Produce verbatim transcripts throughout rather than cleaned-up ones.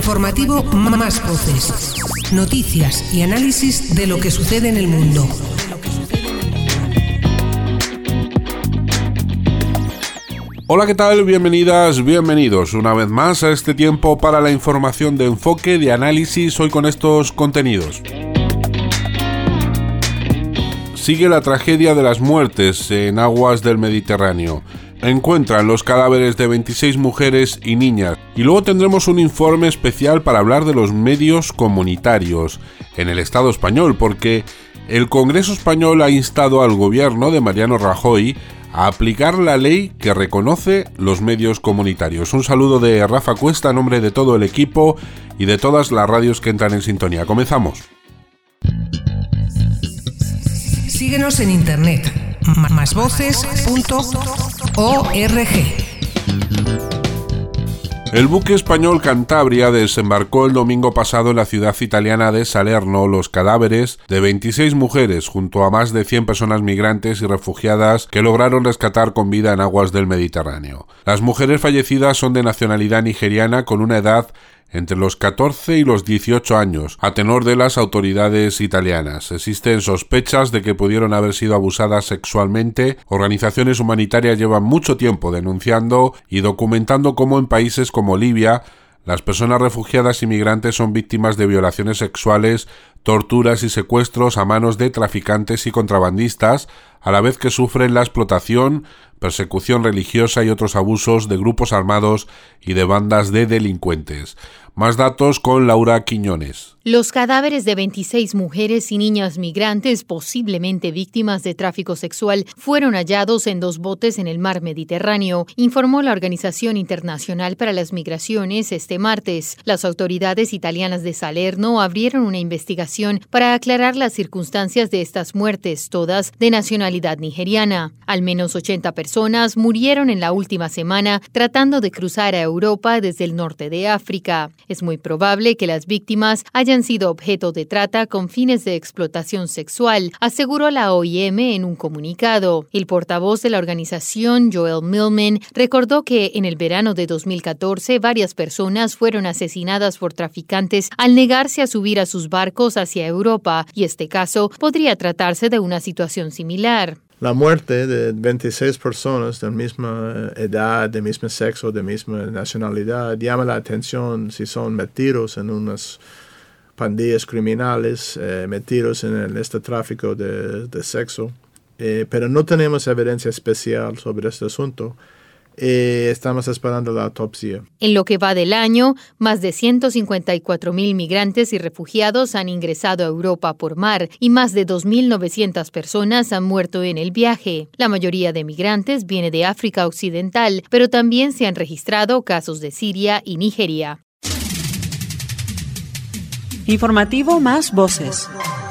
Informativo Más Voces. Noticias y análisis de lo que sucede en el mundo. Hola, ¿qué tal? Bienvenidas, bienvenidos una vez más a este tiempo para la información de enfoque, de análisis, hoy con estos contenidos. Sigue la tragedia de las muertes en aguas del Mediterráneo. Encuentran los cadáveres de veintiséis mujeres y niñas. Y luego tendremos un informe especial para hablar de los medios comunitarios en el Estado español, porque el Congreso español ha instado al gobierno de Mariano Rajoy a aplicar la ley que reconoce los medios comunitarios. Un saludo de Rafa Cuesta a nombre de todo el equipo y de todas las radios que entran en sintonía. Comenzamos. Síguenos en internet, más voces punto org. El buque español Cantabria desembarcó el domingo pasado en la ciudad italiana de Salerno los cadáveres de veintiséis mujeres junto a más de cien personas migrantes y refugiadas que lograron rescatar con vida en aguas del Mediterráneo. Las mujeres fallecidas son de nacionalidad nigeriana con una edad entre los catorce y los dieciocho años, a tenor de las autoridades italianas. Existen sospechas de que pudieron haber sido abusadas sexualmente. Organizaciones humanitarias llevan mucho tiempo denunciando y documentando cómo en países como Libia las personas refugiadas y migrantes son víctimas de violaciones sexuales, torturas y secuestros a manos de traficantes y contrabandistas, a la vez que sufren la explotación, persecución religiosa y otros abusos de grupos armados y de bandas de delincuentes. Más datos con Laura Quiñones. Los cadáveres de veintiséis mujeres y niñas migrantes, posiblemente víctimas de tráfico sexual, fueron hallados en dos botes en el mar Mediterráneo, informó la Organización Internacional para las Migraciones este martes. Las autoridades italianas de Salerno abrieron una investigación para aclarar las circunstancias de estas muertes, todas de nacionalidad nigeriana. Al menos ochenta personas murieron en la última semana tratando de cruzar a Europa desde el norte de África. Es muy probable que las víctimas hayan sido objeto de trata con fines de explotación sexual, aseguró la O I M en un comunicado. El portavoz de la organización, Joel Millman, recordó que en el verano de dos mil catorce varias personas fueron asesinadas por traficantes al negarse a subir a sus barcos hacia Europa, y este caso podría tratarse de una situación similar. La muerte de veintiséis personas de misma edad, de mismo sexo, de misma nacionalidad llama la atención si son metidos en unas pandillas criminales, eh, metidos en el, este tráfico de, de sexo. Eh, pero no tenemos evidencia especial sobre este asunto. Eh, estamos esperando la autopsia. En lo que va del año, más de ciento cincuenta y cuatro mil migrantes y refugiados han ingresado a Europa por mar y más de dos mil novecientas personas han muerto en el viaje. La mayoría de migrantes viene de África Occidental, pero también se han registrado casos de Siria y Nigeria. Informativo Más Voces.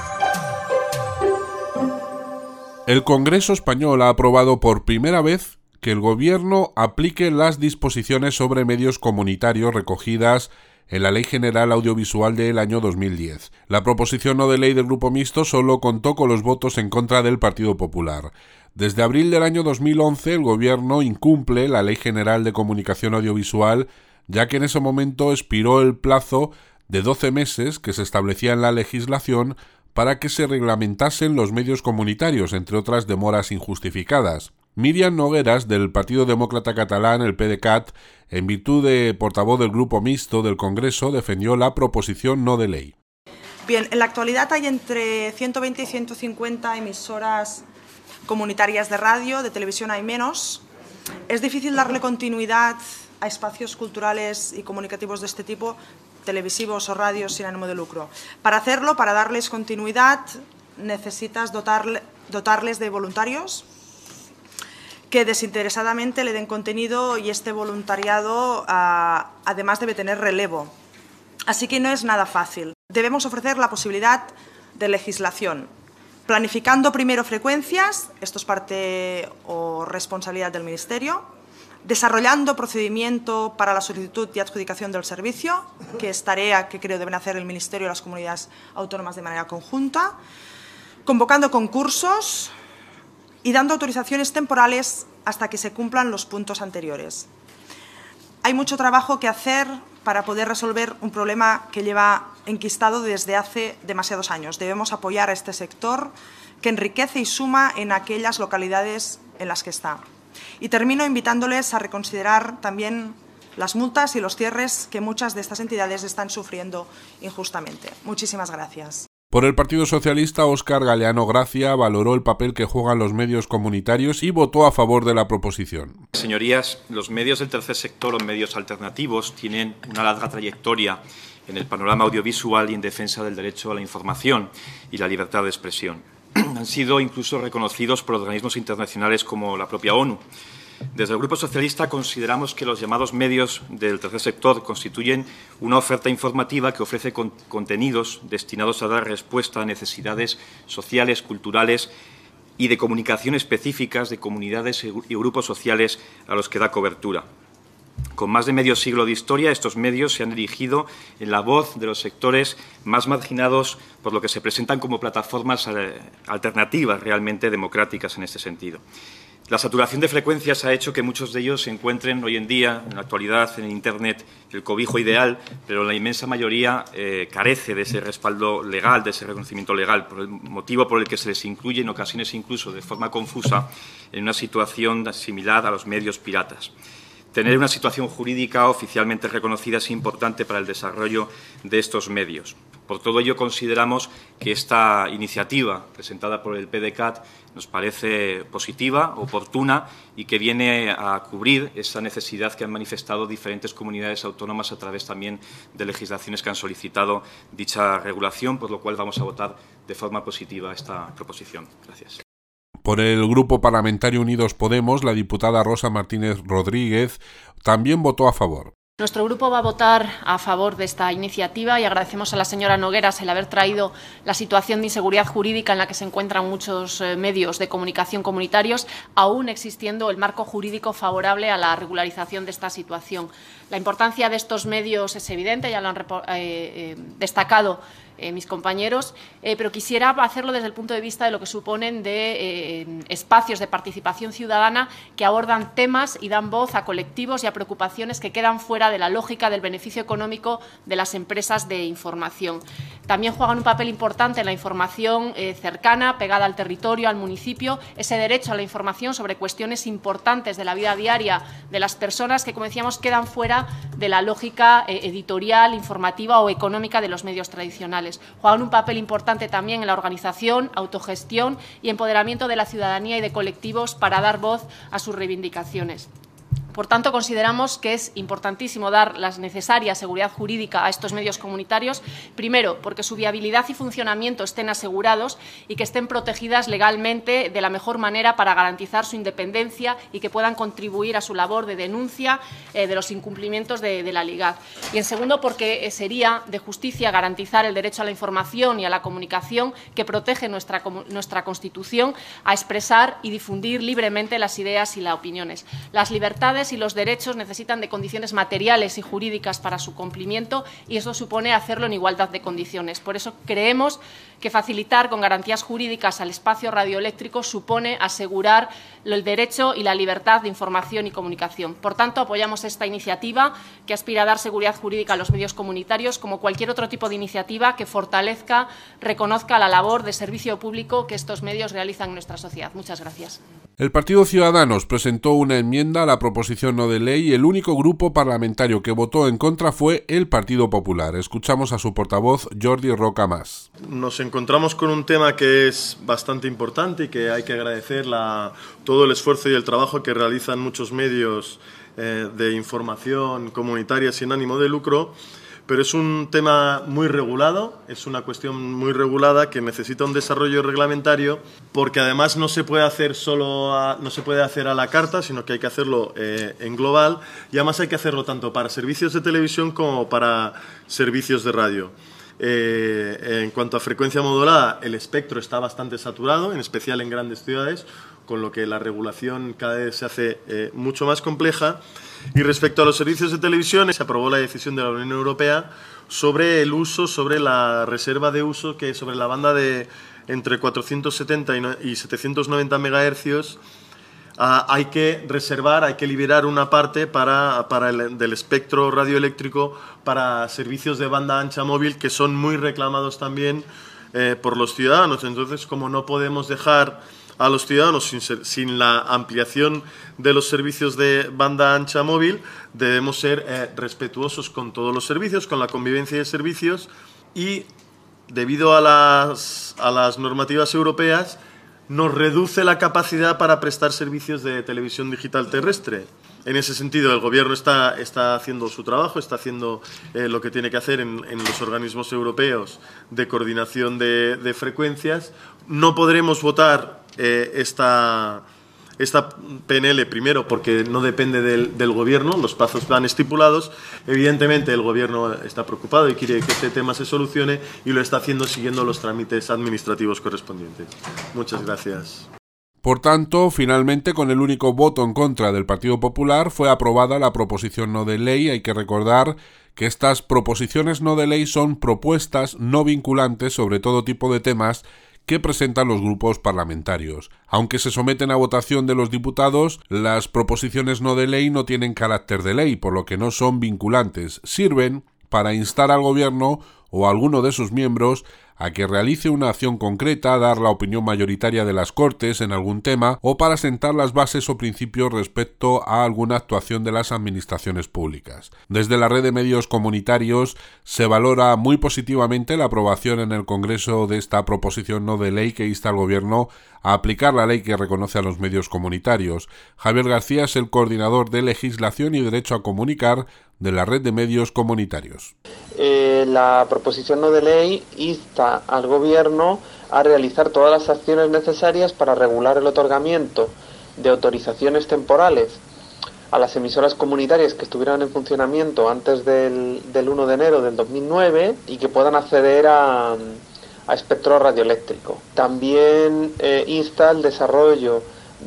El Congreso español ha aprobado por primera vez que el gobierno aplique las disposiciones sobre medios comunitarios recogidas en la Ley General Audiovisual del año dos mil diez. La proposición no de ley del Grupo Mixto solo contó con los votos en contra del Partido Popular. Desde abril del año dos mil once, el gobierno incumple la Ley General de Comunicación Audiovisual, ya que en ese momento expiró el plazo de doce meses que se establecía en la legislación para que se reglamentasen los medios comunitarios, entre otras demoras injustificadas. Miriam Nogueras, del Partido Demócrata Catalán, el PDeCAT, en virtud de portavoz del Grupo Mixto del Congreso, defendió la proposición no de ley. Bien, en la actualidad hay entre ciento veinte y ciento cincuenta emisoras comunitarias de radio, de televisión hay menos. Es difícil darle continuidad a espacios culturales y comunicativos de este tipo, televisivos o radios sin ánimo de lucro. Para hacerlo, para darles continuidad, necesitas dotarle, dotarles de voluntarios que desinteresadamente le den contenido, y este voluntariado uh, además debe tener relevo. Así que no es nada fácil. Debemos ofrecer la posibilidad de legislación, planificando primero frecuencias, esto es parte o responsabilidad del Ministerio, desarrollando procedimiento para la solicitud y adjudicación del servicio, que es tarea que creo deben hacer el Ministerio y las comunidades autónomas de manera conjunta, convocando concursos y dando autorizaciones temporales hasta que se cumplan los puntos anteriores. Hay mucho trabajo que hacer para poder resolver un problema que lleva enquistado desde hace demasiados años. Debemos apoyar a este sector que enriquece y suma en aquellas localidades en las que está. Y termino invitándoles a reconsiderar también las multas y los cierres que muchas de estas entidades están sufriendo injustamente. Muchísimas gracias. Por el Partido Socialista, Óscar Galeano Gracia valoró el papel que juegan los medios comunitarios y votó a favor de la proposición. Señorías, los medios del tercer sector o medios alternativos tienen una larga trayectoria en el panorama audiovisual y en defensa del derecho a la información y la libertad de expresión. Han sido incluso reconocidos por organismos internacionales como la propia ONU. Desde el Grupo Socialista consideramos que los llamados medios del tercer sector constituyen una oferta informativa que ofrece con contenidos destinados a dar respuesta a necesidades sociales, culturales y de comunicación específicas de comunidades y grupos sociales a los que da cobertura. Con más de medio siglo de historia, estos medios se han erigido en la voz de los sectores más marginados, por lo que se presentan como plataformas alternativas realmente democráticas en este sentido. La saturación de frecuencias ha hecho que muchos de ellos se encuentren hoy en día, en la actualidad, en Internet, el cobijo ideal, pero la inmensa mayoría eh, carece de ese respaldo legal, de ese reconocimiento legal, por el motivo por el que se les incluye en ocasiones incluso de forma confusa en una situación similar a los medios piratas. Tener una situación jurídica oficialmente reconocida es importante para el desarrollo de estos medios. Por todo ello, consideramos que esta iniciativa presentada por el P D C A T nos parece positiva, oportuna y que viene a cubrir esa necesidad que han manifestado diferentes comunidades autónomas a través también de legislaciones que han solicitado dicha regulación, por lo cual vamos a votar de forma positiva esta proposición. Gracias. Por el Grupo Parlamentario Unidos Podemos, la diputada Rosa Martínez Rodríguez también votó a favor. Nuestro grupo va a votar a favor de esta iniciativa y agradecemos a la señora Nogueras el haber traído la situación de inseguridad jurídica en la que se encuentran muchos eh, medios de comunicación comunitarios, aún existiendo el marco jurídico favorable a la regularización de esta situación. La importancia de estos medios es evidente, ya lo han eh, eh, destacado Eh, mis compañeros, eh, pero quisiera hacerlo desde el punto de vista de lo que suponen de eh, espacios de participación ciudadana que abordan temas y dan voz a colectivos y a preocupaciones que quedan fuera de la lógica del beneficio económico de las empresas de información. También juegan un papel importante en la información eh, cercana, pegada al territorio, al municipio, ese derecho a la información sobre cuestiones importantes de la vida diaria de las personas que, como decíamos, quedan fuera de la lógica eh, editorial, informativa o económica de los medios tradicionales. Juegan un papel importante también en la organización, autogestión y empoderamiento de la ciudadanía y de colectivos para dar voz a sus reivindicaciones. Por tanto, consideramos que es importantísimo dar la necesaria seguridad jurídica a estos medios comunitarios, primero, porque su viabilidad y funcionamiento estén asegurados y que estén protegidas legalmente de la mejor manera para garantizar su independencia y que puedan contribuir a su labor de denuncia eh, de los incumplimientos de, de la Ligat. Y, en segundo, porque sería de justicia garantizar el derecho a la información y a la comunicación que protege nuestra, nuestra Constitución a expresar y difundir libremente las ideas y las opiniones. Las libertades y los derechos necesitan de condiciones materiales y jurídicas para su cumplimiento y eso supone hacerlo en igualdad de condiciones. Por eso creemos que facilitar con garantías jurídicas al espacio radioeléctrico supone asegurar el derecho y la libertad de información y comunicación. Por tanto, apoyamos esta iniciativa que aspira a dar seguridad jurídica a los medios comunitarios como cualquier otro tipo de iniciativa que fortalezca, reconozca la labor de servicio público que estos medios realizan en nuestra sociedad. Muchas gracias. El Partido Ciudadanos presentó una enmienda a la proposición no de ley y el único grupo parlamentario que votó en contra fue el Partido Popular. Escuchamos a su portavoz, Jordi Roca Mas. Nos encontramos con un tema que es bastante importante y que hay que agradecer la, todo el esfuerzo y el trabajo que realizan muchos medios eh, de información comunitaria sin ánimo de lucro. Pero es un tema muy regulado, es una cuestión muy regulada que necesita un desarrollo reglamentario porque además no se puede hacer solo a, no se puede hacer a la carta, sino que hay que hacerlo eh, en global y además hay que hacerlo tanto para servicios de televisión como para servicios de radio. Eh, en cuanto a frecuencia modulada, el espectro está bastante saturado, en especial en grandes ciudades, con lo que la regulación cada vez se hace eh, mucho más compleja. Y respecto a los servicios de televisión, se aprobó la decisión de la Unión Europea sobre el uso, sobre la reserva de uso, que sobre la banda de entre cuatrocientos setenta y setecientos noventa megahercios uh, hay que reservar, hay que liberar una parte para, para el, del espectro radioeléctrico para servicios de banda ancha móvil que son muy reclamados también eh, por los ciudadanos. Entonces, como no podemos dejar a los ciudadanos sin, ser, sin la ampliación de los servicios de banda ancha móvil, debemos ser eh, respetuosos con todos los servicios, con la convivencia de servicios, y debido a las, a las normativas europeas nos reduce la capacidad para prestar servicios de televisión digital terrestre. En ese sentido, el Gobierno está, está haciendo su trabajo, está haciendo eh, lo que tiene que hacer en, en los organismos europeos de coordinación de, de frecuencias. No podremos votar eh, esta, esta P N L, primero, porque no depende del, del Gobierno, los plazos van estipulados. Evidentemente, el Gobierno está preocupado y quiere que este tema se solucione y lo está haciendo siguiendo los trámites administrativos correspondientes. Muchas gracias. Por tanto, finalmente, con el único voto en contra del Partido Popular, fue aprobada la proposición no de ley. Hay que recordar que estas proposiciones no de ley son propuestas no vinculantes sobre todo tipo de temas que presentan los grupos parlamentarios. Aunque se someten a votación de los diputados, las proposiciones no de ley no tienen carácter de ley, por lo que no son vinculantes. Sirven para instar al Gobierno o a alguno de sus miembros a que realice una acción concreta, dar la opinión mayoritaria de las Cortes en algún tema o para sentar las bases o principios respecto a alguna actuación de las administraciones públicas. Desde la red de medios comunitarios se valora muy positivamente la aprobación en el Congreso de esta proposición no de ley que insta al Gobierno a aplicar la ley que reconoce a los medios comunitarios. Javier García es el coordinador de Legislación y Derecho a Comunicar de la red de medios comunitarios. Eh, la proposición no de ley insta al Gobierno a realizar todas las acciones necesarias para regular el otorgamiento de autorizaciones temporales a las emisoras comunitarias que estuvieran en funcionamiento antes del, del uno de enero del dos mil nueve y que puedan acceder a, a espectro radioeléctrico. También eh, insta el desarrollo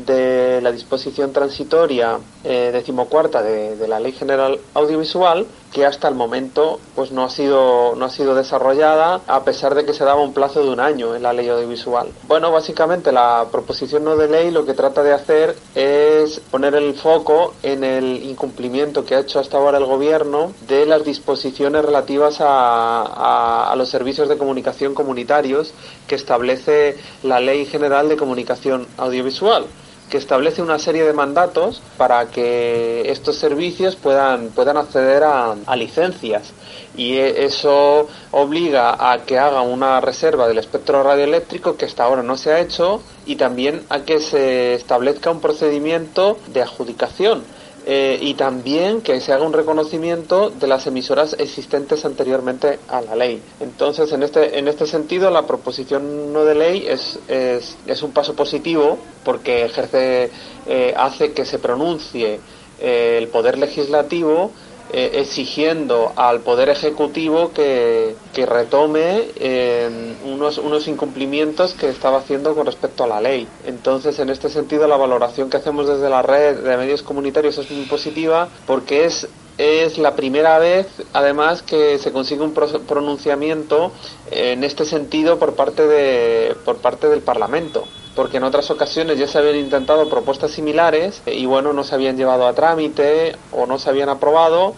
de la disposición transitoria eh, decimocuarta de, de la Ley General Audiovisual, que hasta el momento pues no ha sido no ha sido desarrollada, a pesar de que se daba un plazo de un año en la Ley Audiovisual. Bueno, básicamente la proposición no de ley lo que trata de hacer es poner el foco en el incumplimiento que ha hecho hasta ahora el Gobierno de las disposiciones relativas a, a, a los servicios de comunicación comunitarios que establece la Ley General de Comunicación Audiovisual, que establece una serie de mandatos para que estos servicios puedan, puedan acceder a, a licencias, y eso obliga a que haga una reserva del espectro radioeléctrico que hasta ahora no se ha hecho, y también a que se establezca un procedimiento de adjudicación eh, y también que se haga un reconocimiento de las emisoras existentes anteriormente a la ley. Entonces, en este en este sentido, la proposición no de ley es es, es un paso positivo, porque ejerce eh, hace que se pronuncie eh, el Poder Legislativo eh, exigiendo al Poder Ejecutivo que, que retome eh, unos, unos incumplimientos que estaba haciendo con respecto a la ley. Entonces, en este sentido, la valoración que hacemos desde la red de medios comunitarios es muy positiva, porque es Es la primera vez, además, que se consigue un pronunciamiento en este sentido por parte de por parte del Parlamento, porque en otras ocasiones ya se habían intentado propuestas similares y bueno, no se habían llevado a trámite o no se habían aprobado,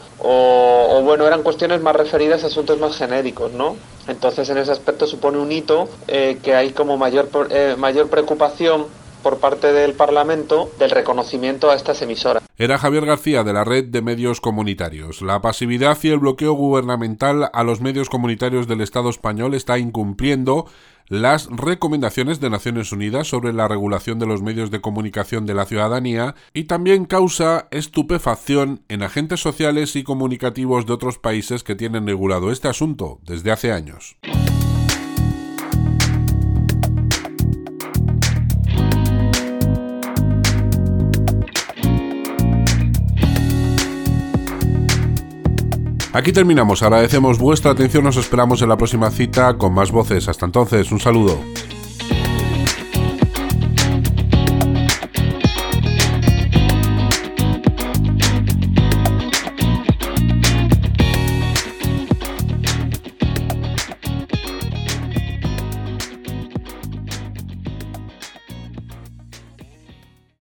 o, o bueno, eran cuestiones más referidas a asuntos más genéricos, ¿no? Entonces, en ese aspecto supone un hito eh, que hay como mayor eh, mayor preocupación por parte del Parlamento del reconocimiento a estas emisoras. Era Javier García, de la red de medios comunitarios. La pasividad y el bloqueo gubernamental a los medios comunitarios del Estado español está incumpliendo las recomendaciones de Naciones Unidas sobre la regulación de los medios de comunicación de la ciudadanía, y también causa estupefacción en agentes sociales y comunicativos de otros países que tienen regulado este asunto desde hace años. Aquí terminamos, agradecemos vuestra atención, nos esperamos en la próxima cita con más voces. Hasta entonces, un saludo.